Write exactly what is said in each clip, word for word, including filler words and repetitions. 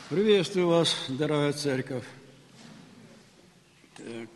Приветствую вас, дорогая церковь. Так.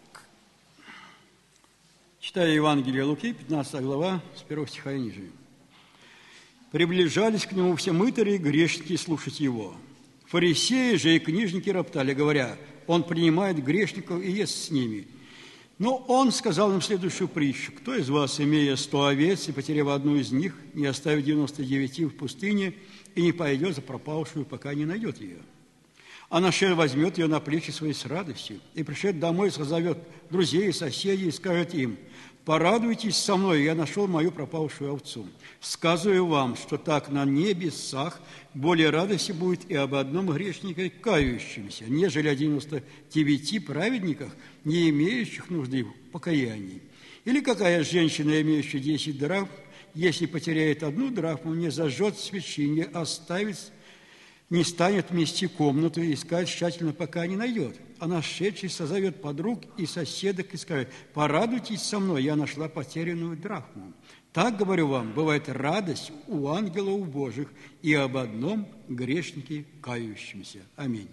Читаю Евангелие Луки, пятнадцатая глава, с первого стиха и ниже. «Приближались к нему все мытари и грешники слушать его. Фарисеи же и книжники роптали, говоря, он принимает грешников и ест с ними. Но он сказал им следующую притчу. Кто из вас, имея сто овец и потеряв одну из них, не оставит девяносто девяти в пустыне и не пойдет за пропавшую, пока не найдет ее? А нашед возьмет ее на плечи свои с радостью, и, пришед домой, созовет друзей и соседей и скажет им: порадуйтесь со мной, я нашел мою пропавшую овцу. Сказываю вам, что так на небесах более радости будет и об одном грешнике кающемся, нежели о девяноста девяти праведниках, не имеющих нужды в покаянии. Или какая женщина, имеющая десять драхм, если потеряет одну драхму, не зажжет свечи, не оставит, не станет мести комнату и искать тщательно, пока не найдет. А нашедший созовет подруг и соседок и скажет: порадуйтесь со мной, я нашла потерянную драхму. Так, говорю вам, бывает радость у ангелов Божьих и об одном грешнике кающемся. Аминь.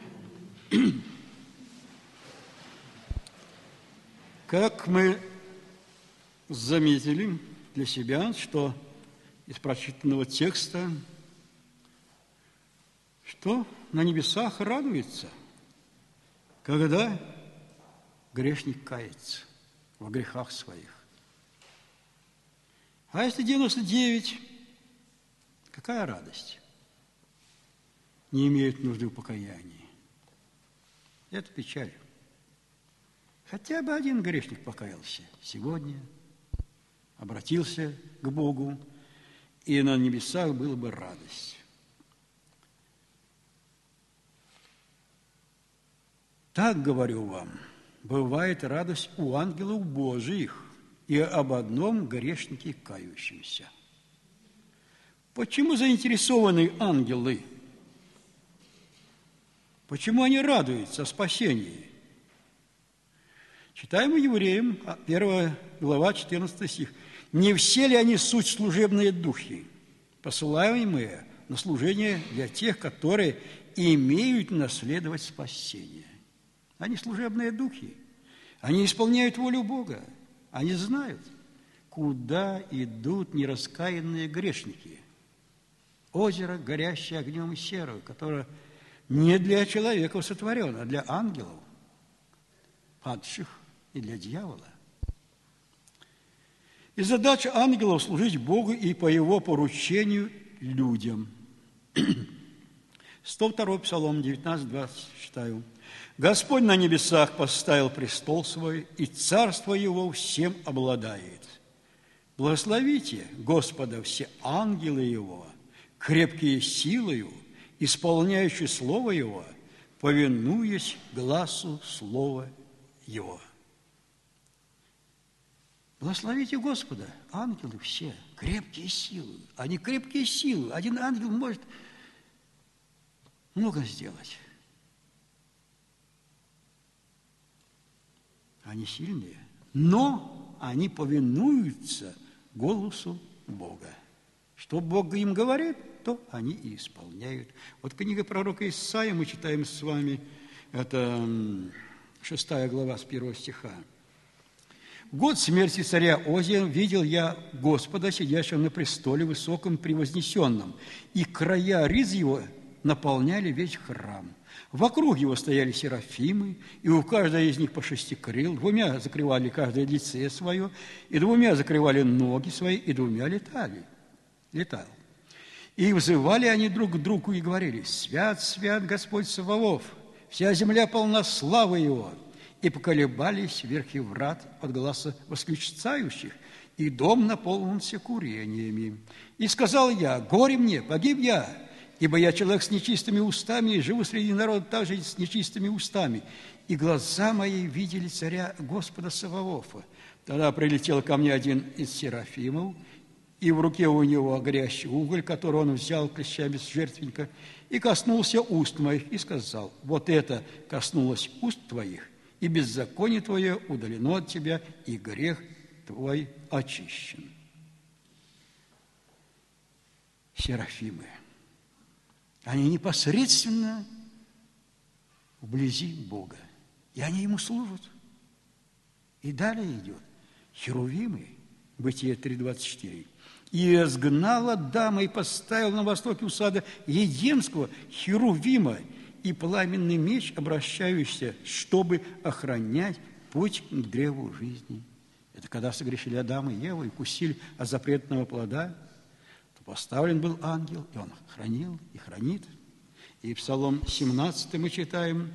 Как мы заметили для себя, что из прочитанного текста, что на небесах радуется, когда грешник кается в грехах своих. А если девяносто девять, какая радость? Не имеют нужды в покаянии. Это печаль. Хотя бы один грешник покаялся сегодня, обратился к Богу, и на небесах была бы радость. Так, говорю вам, бывает радость у ангелов Божиих и об одном грешнике кающемся. Почему заинтересованы ангелы? Почему они радуются о спасении? Читаем Евреям, первая глава, четырнадцатый стих. «Не все ли они суть служебные духи, посылаемые на служение для тех, которые имеют наследовать спасение?» Они служебные духи. Они исполняют волю Бога. Они знают, куда идут нераскаянные грешники. Озеро, горящее огнем и серою, которое не для человека сотворено, а для ангелов, падших, и для дьявола. И задача ангелов – служить Богу и по Его поручению людям. сто второй Псалом, девятнадцать двадцать, читаю. «Господь на небесах поставил престол свой, и царство Его всем обладает. Благословите Господа все ангелы Его, крепкие силою, исполняющие Слово Его, повинуясь гласу Слова Его». Благословите Господа, ангелы все, крепкие силы. Они крепкие силы. Один ангел может много сделать. Они сильные, но они повинуются голосу Бога. Что Бог им говорит, то они и исполняют. Вот книга пророка Исаии, мы читаем с вами, это шестая глава с первого стиха. «В год смерти царя Озия видел я Господа, сидящего на престоле высоком превознесенном, и края риз его наполняли весь храм. Вокруг его стояли серафимы, и у каждой из них по шести крыл, двумя закрывали каждое лице свое, и двумя закрывали ноги свои, и двумя летали. Летал. И взывали они друг к другу и говорили: «Свят, свят Господь Саваоф, вся земля полна славы Его». И поколебались верхи врат от гласа восклицающих, и дом наполнился курениями. И сказал я: горе мне, погиб я, ибо я человек с нечистыми устами, и живу среди народа также с нечистыми устами. И глаза мои видели царя Господа Саваофа. Тогда прилетел ко мне один из серафимов, и в руке у него горящий уголь, который он взял клещами с жертвенника, и коснулся уст моих, и сказал: вот это коснулось уст твоих, и беззаконие твое удалено от тебя, и грех твой очищен». Серафимы. Они непосредственно вблизи Бога. И они ему служат. И далее идет. Херувимы, Бытие три двадцать четыре. И изгнала дама и поставила на востоке у сада Едемского херувима и пламенный меч, обращающийся, чтобы охранять путь к древу жизни. Это когда согрешили Адам и Ева и вкусили от запретного плода, то поставлен был ангел, и он хранил и хранит. И Псалом семнадцатый мы читаем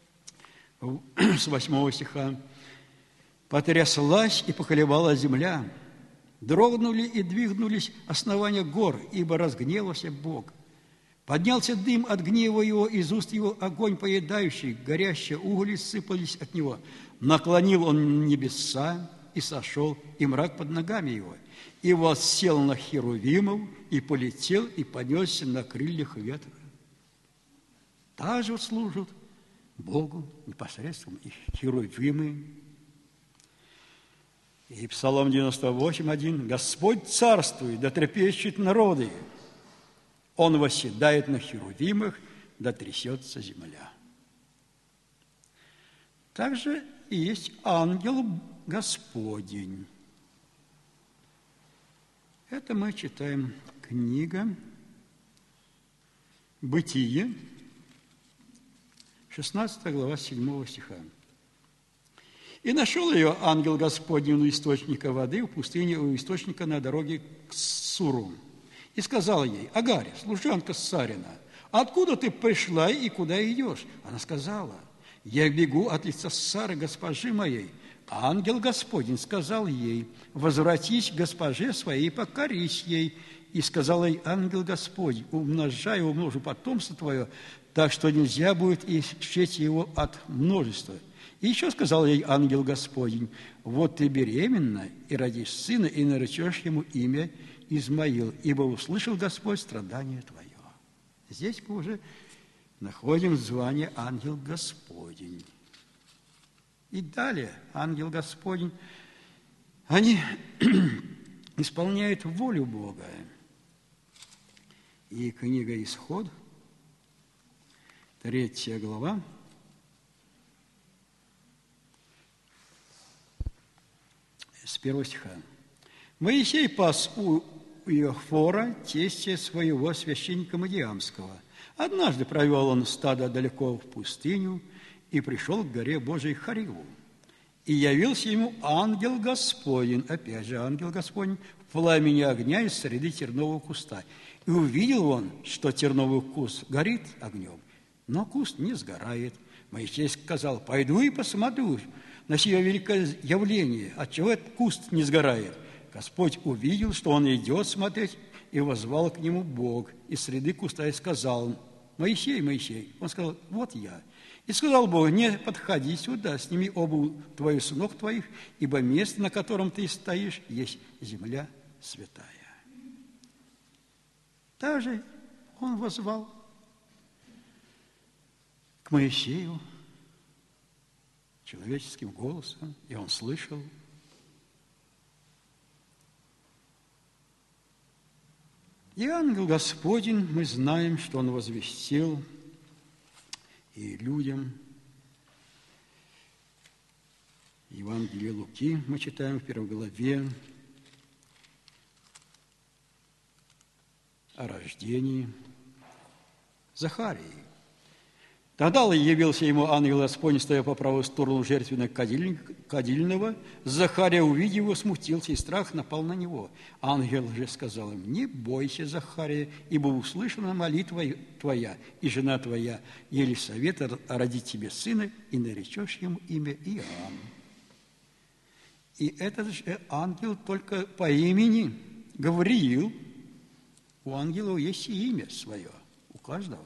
с восьмого стиха. «Потряслась и поколебала земля, дрогнули и двигнулись основания гор, ибо разгневался Бог. Поднялся дым от гнева его, из уст его огонь поедающий, горящие угли сыпались от него. Наклонил он небеса и сошел, и мрак под ногами его. И воссел на херувимов, и полетел, и понесся на крыльях ветра». Также служат Богу непосредственно и херувимы. И Псалом девяносто восемь, один. «Господь царствует, да трепещут народы. Он восседает на херувимах, да трясется земля». Также и есть ангел Господень. Это мы читаем книга Бытие, шестнадцатая глава, седьмого стиха. «И нашел ее ангел Господень у источника воды в пустыне, у источника на дороге к Суру. И сказал ей: Агарь, служанка Сарина, откуда ты пришла и куда идешь? Она сказала: я бегу от лица Сары, госпожи моей. А ангел Господень сказал ей: возвратись к госпоже своей, покорись ей. И сказал ей ангел Господень: умножай, умножу потомство твое, так что нельзя будет исчесть его от множества. И еще сказал ей ангел Господень: вот ты беременна, и родишь сына, и наречешь ему имя Измаил, ибо услышал Господь страдание твое». Здесь мы уже находим звание ангел Господень. И далее ангел Господень, они исполняют волю Бога. И книга Исход, третья глава, с первого стиха. «Моисей пас у Иофора, тестя своего священника Мадиамского. Однажды провел он стадо далеко в пустыню и пришел к горе Божией Хариву. И явился ему ангел Господень, опять же ангел Господень, в пламени огня из среды тернового куста. И увидел он, что терновый куст горит огнем, но куст не сгорает. Моисей сказал: пойду и посмотрю на сие великое явление, отчего этот куст не сгорает. Господь увидел, что он идет смотреть, и воззвал к нему Бог из среды куста и сказал: Моисей, Моисей. Он сказал: вот я. И сказал Бог: не подходи сюда, сними обувь твою с ног твоих, ибо место, на котором ты стоишь, есть земля святая. Также он воззвал к Моисею человеческим голосом, и он слышал. И ангел Господень, мы знаем, что он возвестил и людям. Евангелие Луки мы читаем в первой главе о рождении Захарии. Тогда явился ему ангел Господень, стоя по правую сторону жертвенного кадильного. Захария, увидев его, смутился, и страх напал на него. Ангел же сказал им: не бойся, Захария, ибо услышана молитва твоя, и жена твоя Елисавета родит тебе сына, и наречешь ему имя Иоанн. И этот же ангел только по имени Гавриил. У ангелов есть и имя свое, у каждого.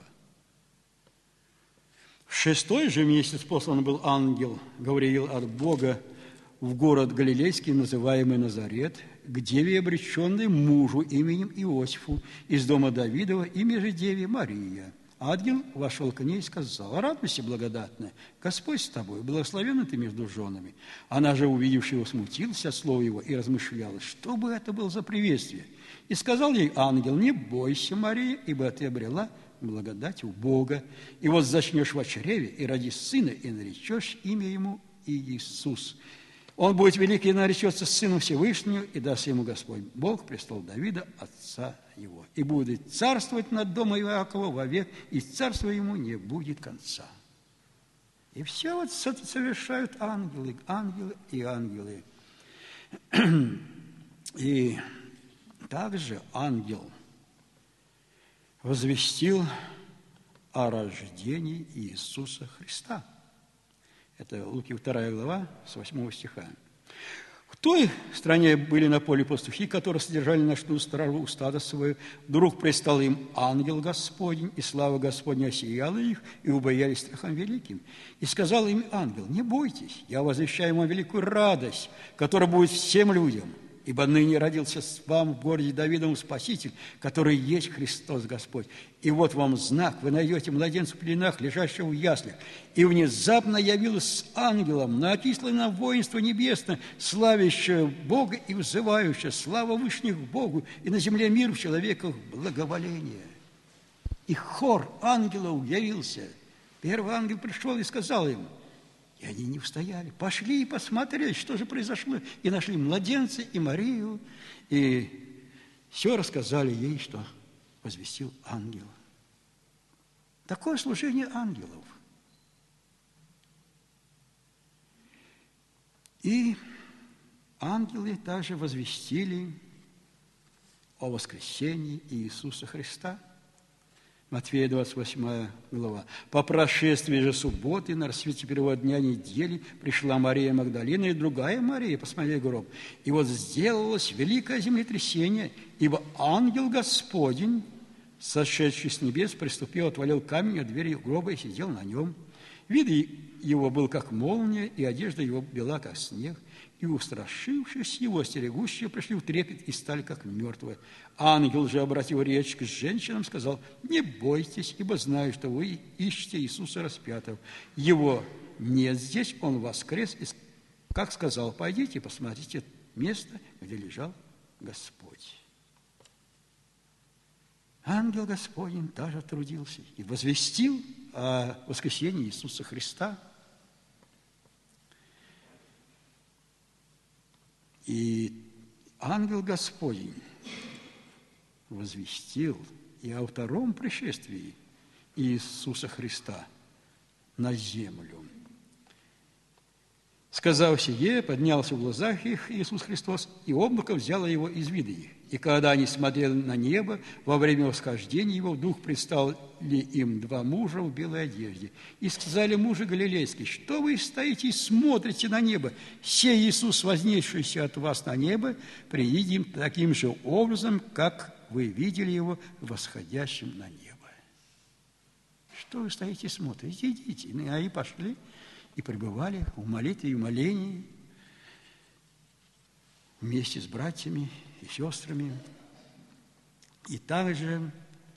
В шестой же месяц послан был ангел Гавриил от Бога в город Галилейский, называемый Назарет, к деве, обреченной мужу именем Иосифу, из дома Давидова, имя же деве Мария. Ангел вошел к ней и сказал: радуйся, благодатная, Господь с тобой, благословенна ты между женами. Она же, увидевши его, смутилась от слова его и размышляла, что бы это было за приветствие. И сказал ей ангел: не бойся, Мария, ибо ты обрела благодать у Бога. И вот зачнешь во чреве, и родишь сына, и наречешь имя ему Иисус. Он будет великий и наречется сыном Всевышнего, и даст ему Господь Бог престол Давида, отца его. И будет царствовать над домом Иакова вовек, и царства ему не будет конца. И все вот это совершают ангелы, ангелы и ангелы. И также ангел возвестил о рождении Иисуса Христа. Это Луки вторая глава, с восьмого стиха. В той стране были на поле пастухи, которые содержали ночную стражу у стада своего. Вдруг предстал им ангел Господень, и слава Господня осияла их, и убоялись страхом великим. И сказал им ангел: не бойтесь, я возвещаю вам великую радость, которая будет всем людям. Ибо ныне родился вам в городе Давидовом Спаситель, который есть Христос Господь. И вот вам знак: вы найдете младенца в пеленах, лежащего в яслях. И внезапно явилось с ангелом наотислано воинство небесное, славящее Бога и взывающее: слава вышних Богу, и на земле мир в человеках благоволение. И хор ангелов явился. Первый ангел пришел и сказал им, и они не устояли. Пошли и посмотрели, что же произошло. И нашли младенца и Марию. И все рассказали ей, что возвестил ангел. Такое служение ангелов. И ангелы также возвестили о воскресении Иисуса Христа. Матфея двадцать восьмая глава. По прошествии же субботы, на рассвете первого дня недели, пришла Мария Магдалина и другая Мария посмотреть гроб. И вот сделалось великое землетрясение, ибо ангел Господень, сошедший с небес, приступил, отвалил камень от двери гроба и сидел на нем. Вид его был, как молния, и одежда его бела, как снег. И, устрашившись его, стерегущие пришли в трепет и стали, как мертвые. Ангел же, обратив речь к женщинам, сказал: не бойтесь, ибо знаю, что вы ищете Иисуса распятого. Его нет здесь, он воскрес, и, как сказал, пойдите, посмотрите место, где лежал Господь. Ангел Господень также трудился и возвестил о воскресении Иисуса Христа. И ангел Господень возвестил и о втором пришествии Иисуса Христа на землю. Сказав сие, поднялся в глазах их Иисус Христос, и облако взяло его из вида их. И когда они смотрели на небо, во время восхождения его вдруг предстали им два мужа в белой одежде. И сказали мужи галилейские: что вы стоите и смотрите на небо? Сей Иисус, вознесшийся от вас на небо, приедем таким же образом, как вы видели его восходящим на небо. Что вы стоите и смотрите? Идите. И они пошли и пребывали в молитве и молении вместе с братьями и сестрами. И также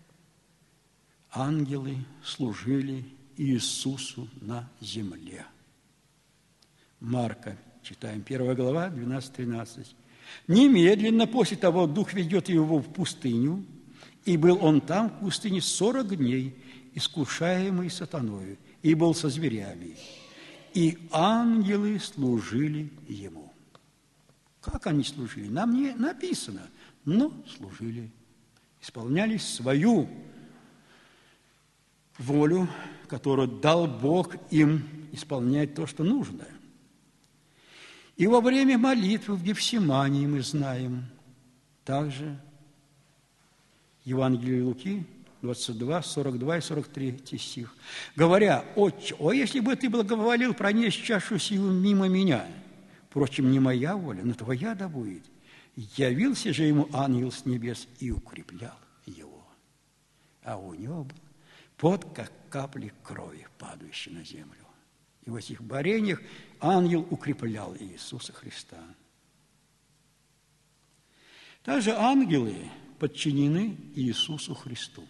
ангелы служили Иисусу на земле. Марка, читаем, первая глава, двенадцать-тринадцать. Немедленно после того Дух ведет его в пустыню, и был он там в пустыне сорок дней, искушаемый сатаною, и был со зверями. И ангелы служили ему. Как они служили? Нам не написано, но служили. Исполняли свою волю, которую дал Бог им исполнять то, что нужно. И во время молитвы в Гефсимании мы знаем также Евангелие Луки, двадцать два, сорок два и сорок три стих. Говоря: «Отче, о, если бы ты благоволил пронести чашу сию мимо меня, впрочем, не моя воля, но твоя да будет». Явился же ему ангел с небес и укреплял его. А у него был пот, как капли крови, падающие на землю. И в этих борениях ангел укреплял Иисуса Христа. Также ангелы подчинены Иисусу Христу.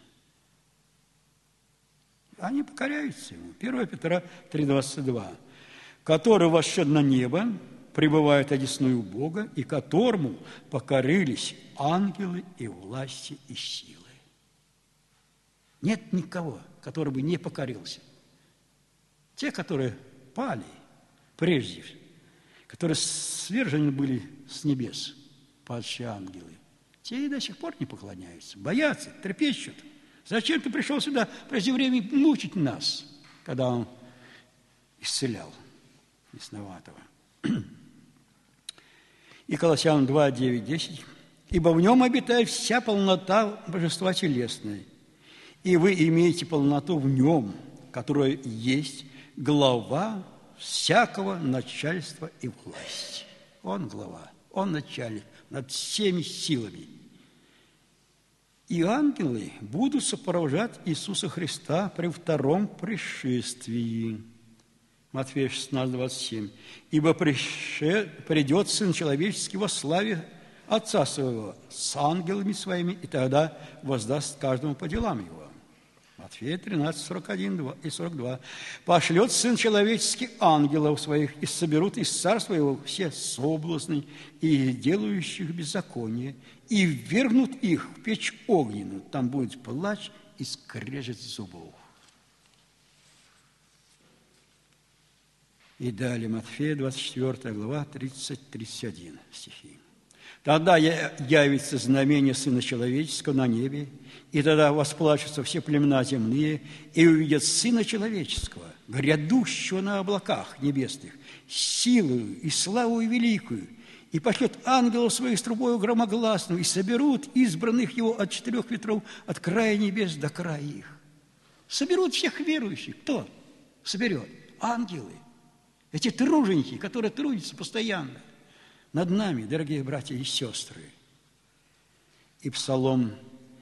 Они покоряются ему. первое Петра три двадцать два. «Который вошед на небо, пребывает одесную Бога, и которому покорились ангелы и власти и силы». Нет никого, который бы не покорился. Те, которые пали прежде, которые свержены были с небес, падшие ангелы, те и до сих пор не поклоняются, боятся, трепещут. Зачем ты пришел сюда прежде времени мучить нас, когда он исцелял бесноватого? И Колоссянам два, девять, десять. «Ибо в нем обитает вся полнота божества телесной, и вы имеете полноту в нем, которая есть глава всякого начальства и власти». Он глава, он начальник над всеми силами. И ангелы будут сопровождать Иисуса Христа при втором пришествии. Матфея шестнадцать, двадцать семь. «Ибо придет Сын Человеческий во славе Отца Своего с ангелами Своими, и тогда воздаст каждому по делам Его». Матфея тринадцать, сорок один и сорок два. «Пошлет Сын Человеческий ангелов Своих, и соберут из Царства Его все соблазны и делающих беззаконие, и ввергнут их в печь огненную. Там будет плач и скрежет зубов». И далее Матфея двадцать четвёртая глава, тридцать тридцать один стихи. «Тогда явится знамение Сына Человеческого на небе, и тогда восплачутся все племена земные, и увидят Сына Человеческого, грядущего на облаках небесных, силою и славою великую, и пошлет ангелов своих с трубою громогласную, и соберут избранных Его от четырех ветров, от края небес до края их». Соберут всех верующих. Кто соберет? Ангелы. Эти труженики, которые трудятся постоянно над нами, дорогие братья и сестры. И Псалом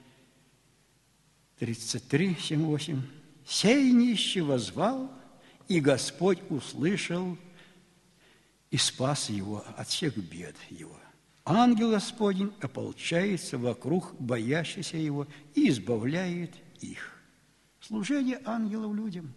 тридцать три, семь, восемь. «Сей нищий воззвал, и Господь услышал и спас его от всех бед его. Ангел Господень ополчается вокруг боящихся его и избавляет их». Служение ангелов людям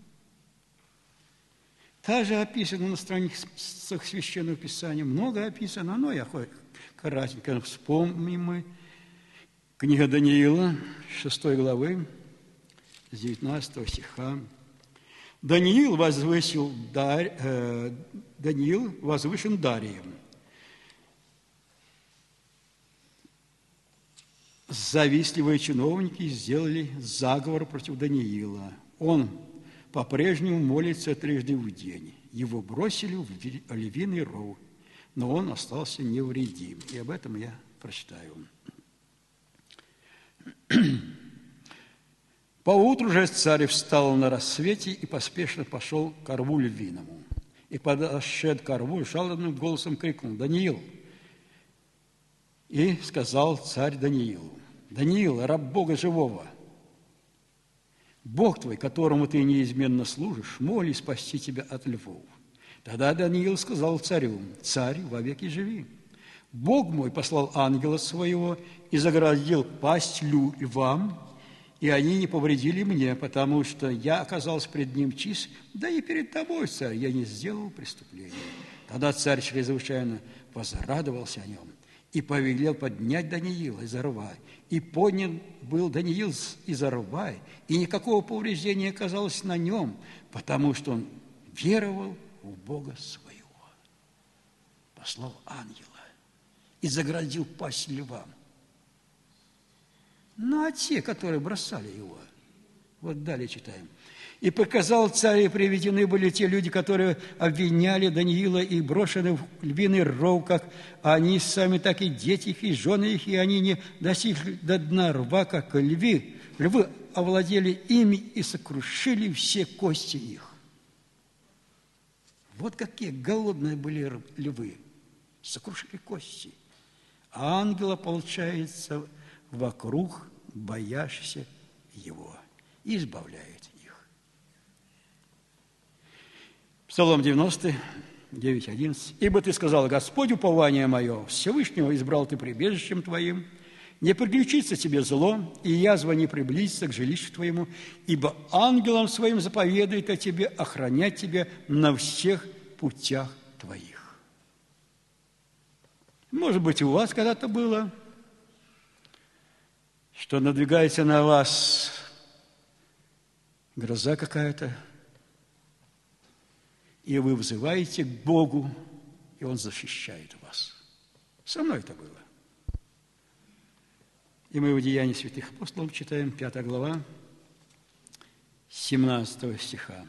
также описано на страницах Священного Писания. Много описано, но я хоть кратенько вспомним мы. Книга Даниила, шестой главы, с девятнадцатого стиха. «Даниил возвысил Дар, э, Даниил возвышен Дарием. Завистливые чиновники сделали заговор против Даниила. Он по-прежнему молится трижды в день. Его бросили в львиный ров, но он остался невредим». И об этом я прочитаю. «Поутру же царь встал на рассвете и поспешно пошел к рву львиному. И, подошед к рву, жалобным голосом крикнул: Даниил! И сказал царь Даниилу: Даниил, раб Бога живого, Бог твой, которому ты неизменно служишь, мог ли спасти тебя от львов? Тогда Даниил сказал царю: царь, вовеки живи. Бог мой послал ангела своего и загородил пасть львам, и они не повредили мне, потому что я оказался пред ним чист, да и перед тобой, царь, я не сделал преступления. Тогда царь чрезвычайно возрадовался о нем и повелел поднять Даниила из рва. И поднят был Даниил из рва, и никакого повреждения не оказалось на нем, потому что он веровал в Бога своего. Послал ангела и заградил пасть львам. Ну, а те, которые бросали его, вот далее читаем. «И показал царь, и приведены были те люди, которые обвиняли Даниила и брошены в львиный ров, как они сами, так и дети их, и жены их, и они не достигли до дна рва, как львы. Львы овладели ими и сокрушили все кости их». Вот какие голодные были львы, сокрушили кости. А ангел ополчается вокруг боящихся его и избавляет их. Псалом девяносто девять, одиннадцать. «Ибо ты сказал: Господь, упование мое, Всевышнего избрал ты прибежищем твоим, не приключится тебе зло, и язва не приблизится к жилищу твоему, ибо ангелам своим заповедует о тебе охранять тебя на всех путях твоих». Может быть, у вас когда-то было, что надвигается на вас гроза какая-то, и вы взываете к Богу, и Он защищает вас. Со мной это было. И мы в Деянии святых апостолов читаем, пятая глава, семнадцатого стиха.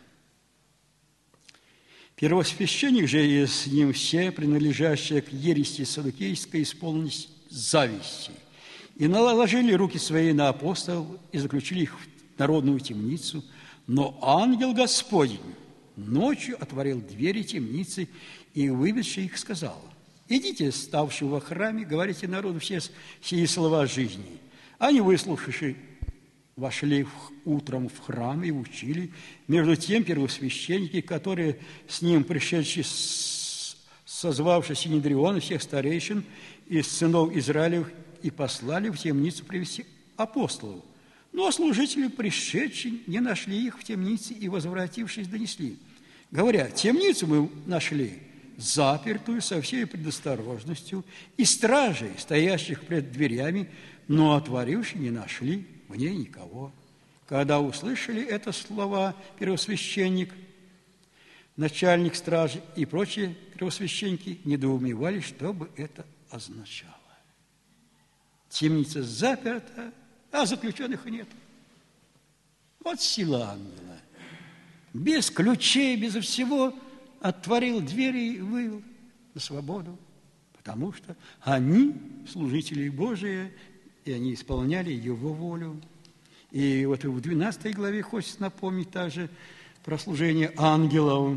Первосвященник же и с ним все, принадлежащие к ереси саддукейской, исполнились зависти, и наложили руки свои на апостолов и заключили их в народную темницу. Но ангел Господень ночью отворил двери темницы и, выведши их, сказал: идите, ставшие во храме, говорите народу все сии слова жизни. Они, выслушавши, вошли утром в храм и учили. Между тем первосвященники, которые с ним пришедшие, созвавши Синедрион и всех старейшин из сынов Израилев, и послали в темницу привести апостолов. Но служители, пришедшие, не нашли их в темнице и, возвратившись, донесли, говоря: темницу мы нашли запертую со всей предосторожностью, и стражей, стоящих пред дверями, но отворивши, не нашли в ней никого. Когда услышали это слова первосвященник, начальник стражи и прочие первосвященники недоумевали, что бы это означало. Темница заперта, а заключенных нет. Вот сила ангела. Без ключей, без всего отворил двери и вывел на свободу, потому что они служители Божии, и они исполняли Его волю. И вот в двенадцатой главе хочется напомнить также про служение ангелов.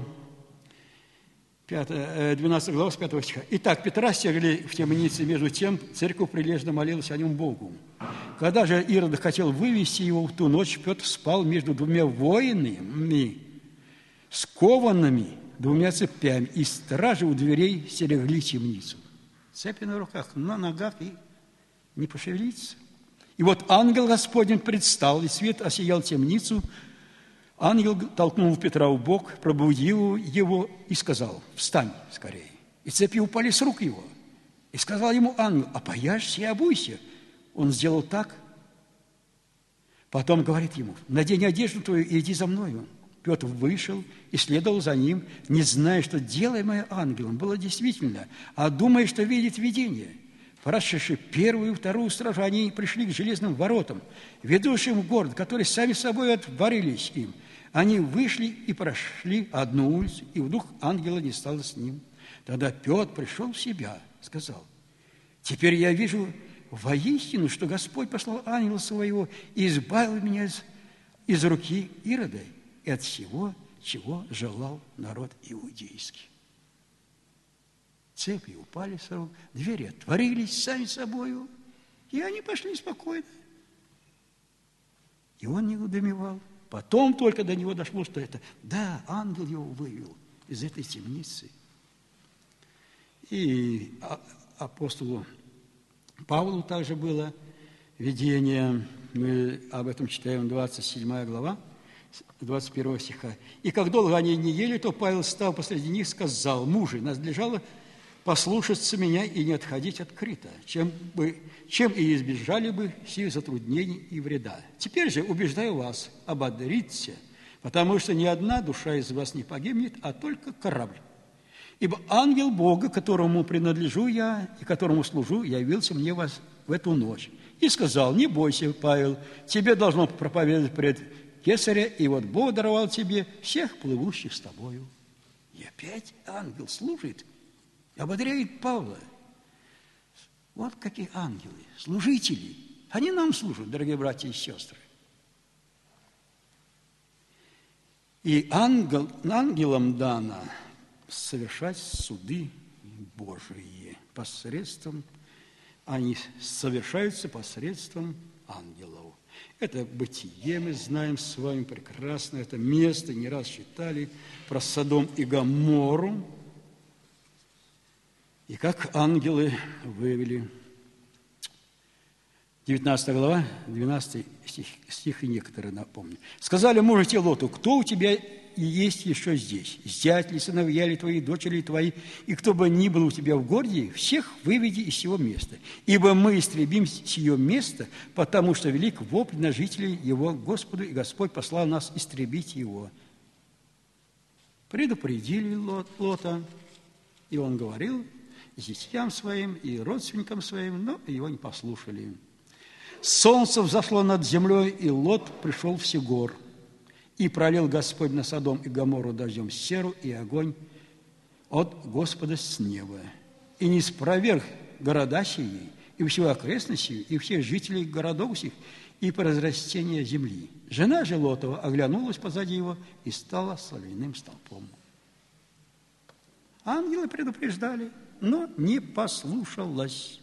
двенадцатая глава с пятого стиха. Итак, Петра стерли в темнице, между тем церковь прилежно молилась о нем Богу. Когда же Ирод хотел вывести его в ту ночь, Петр спал между двумя воинами, скованными двумя цепями, и стражи у дверей стерегли темницу. Цепи на руках, на ногах, и не пошевелиться. И вот ангел Господень предстал, и свет осиял темницу. Ангел толкнул Петра в бок, пробудил его и сказал: встань скорее. И цепи упали с рук его. И сказал ему ангел: опояшься и обуйся. Он сделал так. Потом говорит ему: надень одежду твою и иди за мною. Петр вышел и следовал за ним, не зная, что делаемое ангелом было действительно, а думая, что видит видение. Прошедши первую и вторую стражу, они пришли к железным воротам, ведущим в город, которые сами собой отворились им. Они вышли и прошли одну улицу, и вдруг ангела не стало с ним. Тогда Петр пришел в себя, сказал: теперь я вижу воистину, что Господь послал ангела своего и избавил меня из, из руки Ирода и от всего, чего желал народ иудейский. Цепи упали с рук, двери отворились сами собою, и они пошли спокойно. И он не удумевал. Потом только до него дошло, что это, да, ангел его вывел из этой темницы. И апостолу Павлу также было видение, мы об этом читаем, двадцать седьмая глава, двадцать первого стиха. «И как долго они не ели, то Павел стал посреди них, сказал: мужи, надлежало послушаться меня и не отходить от Крита, чем, бы, чем и избежали бы сих затруднений и вреда. Теперь же убеждаю вас, ободриться, потому что ни одна душа из вас не погибнет, а только корабль. Ибо ангел Бога, которому принадлежу я и которому служу, явился мне вас в эту ночь и сказал: не бойся, Павел, тебе должно проповедовать пред Кесаря, и вот Бог даровал тебе всех плывущих с тобою». И опять ангел служит, ободряет Павла. Вот какие ангелы, служители. Они нам служат, дорогие братья и сестры. И ангел, ангелам дано совершать суды Божии посредством, они совершаются посредством ангелов. Это Бытие мы знаем с вами прекрасно, это место, не раз читали про Содом и Гоморру, и как ангелы вывели. девятнадцатая глава, двенадцатый стих, стих и некоторые напомню. «Сказали мужи те Лоту: кто у тебя и есть еще здесь. Зять ли, сыновья ли твои, дочери ли твои, и кто бы ни был у тебя в городе, всех выведи из сего места. Ибо мы истребим сие место, потому что велик вопль на жителей его Господу, и Господь послал нас истребить его». Предупредили Лот, Лота, и он говорил зятьям своим и родственникам своим, но его не послушали. Солнце взошло над землей, и Лот пришел в Сегор. И пролил Господь на Содом и Гоморру дождем серу и огонь от Господа с неба. И не спроверг города сии, и всю окрестность сию, и всех жителей городов сих, и по разрастению земли. Жена же Лотова оглянулась позади его и стала соляным столпом. Ангелы предупреждали, но не послушалась.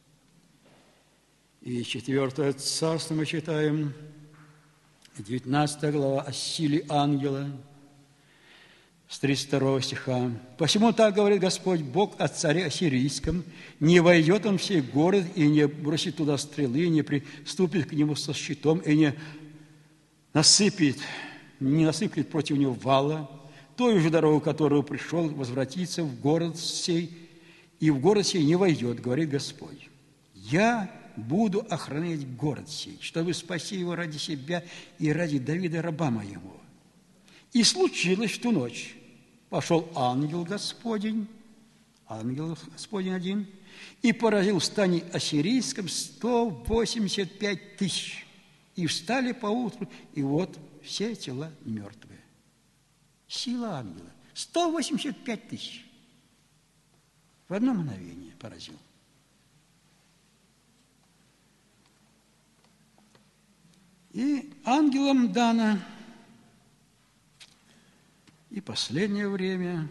И четвертое царство мы читаем, девятнадцатая глава, о силе ангела, с тридцать второго стиха. «Посему так говорит Господь Бог о царе ассирийском: не войдет он в сей город, и не бросит туда стрелы, и не приступит к нему со щитом, и не насыпет, не насыплет против него вала, той же дорогу, которую пришел, возвратится в город сей, и в город сей не войдет, говорит Господь. Я буду охранять город сей, чтобы спасти его ради себя и ради Давида, раба моего». И случилось в ту ночь. Пошел ангел Господень, ангел Господень один, и поразил в стане ассирийском сто восемьдесят пять тысяч. И встали поутру, и вот все тела мертвые. Сила ангела. сто восемьдесят пять тысяч. В одно мгновение поразил. И ангелам дано и последнее время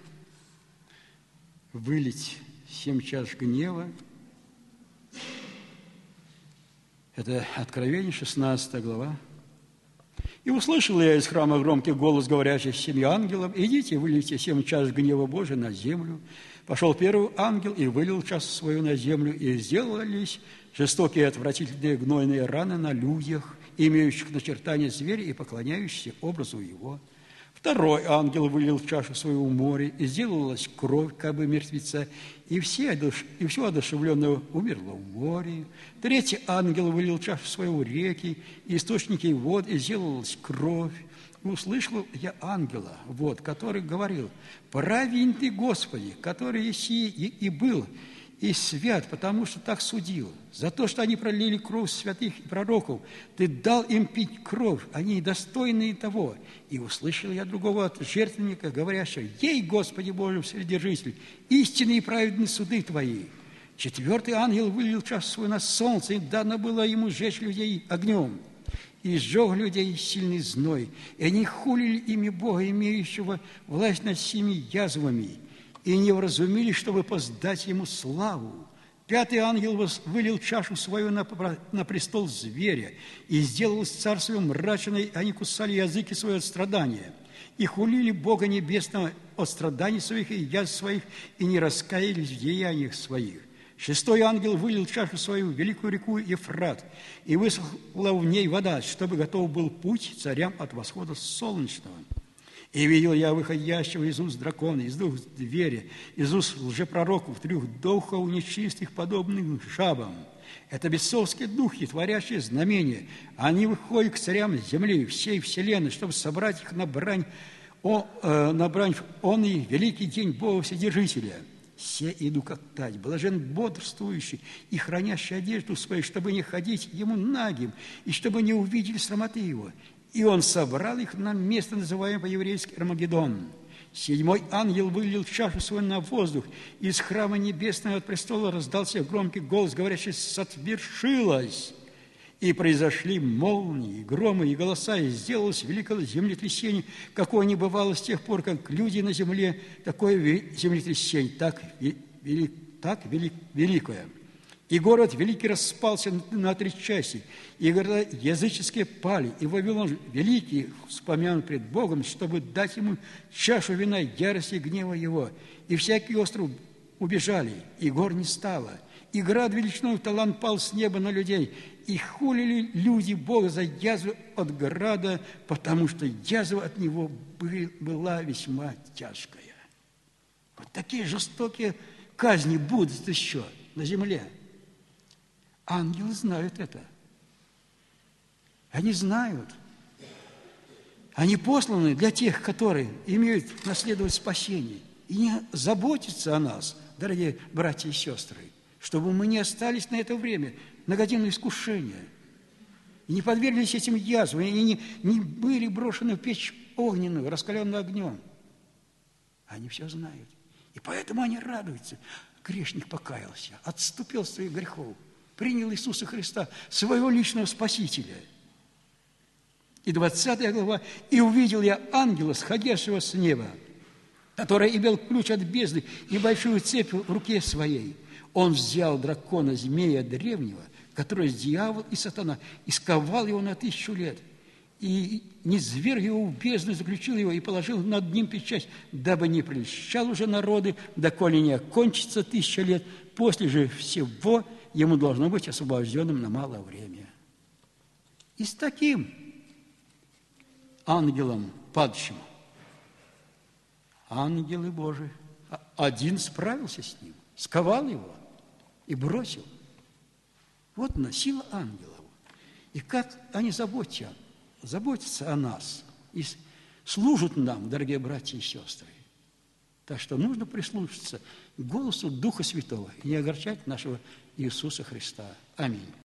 вылить семь чаш гнева. Это Откровение, шестнадцатая глава. «И услышал я из храма громкий голос, говорящий семи ангелам: идите, вылейте семь чаш гнева Божия на землю. Пошел первый ангел и вылил чашу свою на землю, и сделались жестокие и отвратительные гнойные раны на людях, имеющих начертание зверя и поклоняющихся образу его. Второй ангел вылил чашу свою в море, и сделалась кровь, как бы мертвеца, и все, и все одушевленное умерло в море. Третий ангел вылил чашу свою в реки, и источники вод, и сделалась кровь. И услышал я ангела, вот, который говорил: праведен ты, Господи, который еси и, и был, и свят, потому что так судил. За то, что они пролили кровь святых и пророков, ты дал им пить кровь, они достойные того. И услышал я другого от жертвенника, говорящего: ей, Господи Боже, Вседержитель, истинные и праведные суды твои. Четвертый ангел вылил чашу свою на солнце, и дано было ему сжечь людей огнем. И сжег людей сильный зной, и они хулили ими Бога, имеющего власть над всеми язвами, и не вразумили, чтобы поздать ему славу. Пятый ангел вылил чашу свою на, на престол зверя, и сделалось царство мрачное, и они кусали языки свои от страдания, и хулили Бога Небесного от страданий своих и язв своих, и не раскаялись в деяниях своих. Шестой ангел вылил чашу свою в великую реку Ефрат, и высохла в ней вода, чтобы готов был путь царям от восхода солнечного. И видел я выходящего из уст дракона, из уст зверя, из уст лжепророков, трех духов нечистых, подобных жабам. Это бесовские духи, творящие знамения. Они выходят к царям земли, всей вселенной, чтобы собрать их на брань, о, э, на брань он и великий день Бога Вседержителя. Все иду как тать, блажен бодрствующий и хранящий одежду свою, чтобы не ходить ему нагим, и чтобы не увидели срамоты его. И он собрал их на место, называемое по-еврейски Армагеддон. Седьмой ангел вылил чашу свою на воздух, и из храма небесного от престола раздался громкий голос, говорящий: «Сотвершилось!» И произошли молнии, громы и голоса, и сделалось великое землетрясение, какое не бывало с тех пор, как люди на земле, такое землетрясение, так, вели, так вели, великое. И город великий распался на три части, и города языческие пали, и Вавилон великий вспомянут пред Богом, чтобы дать ему чашу вина ярости и гнева его. И всякий остров убежали, и гор не стало. И град величиной в талант пал с неба на людей, и хулили люди Бога за язву от града, потому что язва от него была весьма тяжкая. Вот такие жестокие казни будут еще на земле. Ангелы знают это. Они знают. Они посланы для тех, которые имеют наследовать спасение. И не заботятся о нас, дорогие братья и сестры, чтобы мы не остались на это время, на годину искушения, и не подверглись этим язвам, и не, не были брошены в печь огненную, раскаленную огнем. Они все знают. И поэтому они радуются. Грешник покаялся, отступил от своих грехов, принял Иисуса Христа, своего личного Спасителя. И двадцатая глава. «И увидел я ангела, сходящего с неба, который имел ключ от бездны и большую цепь в руке своей. Он взял дракона, змея древнего, который дьявол и сатана, и сковал его на тысячу лет, и низвергл его в бездну, заключил его и положил над ним печать, дабы не прельщал уже народы, доколе не окончится тысяча лет. После же всего ему должно быть освобожденным на малое время». И с таким ангелом падшим ангелы Божии, один справился с ним, сковал его и бросил. Вот она, сила ангелов. И как они заботятся, заботятся о нас и служат нам, дорогие братья и сестры. Так что нужно прислушаться к голосу Духа Святого и не огорчать нашего Иисуса Христа. Аминь.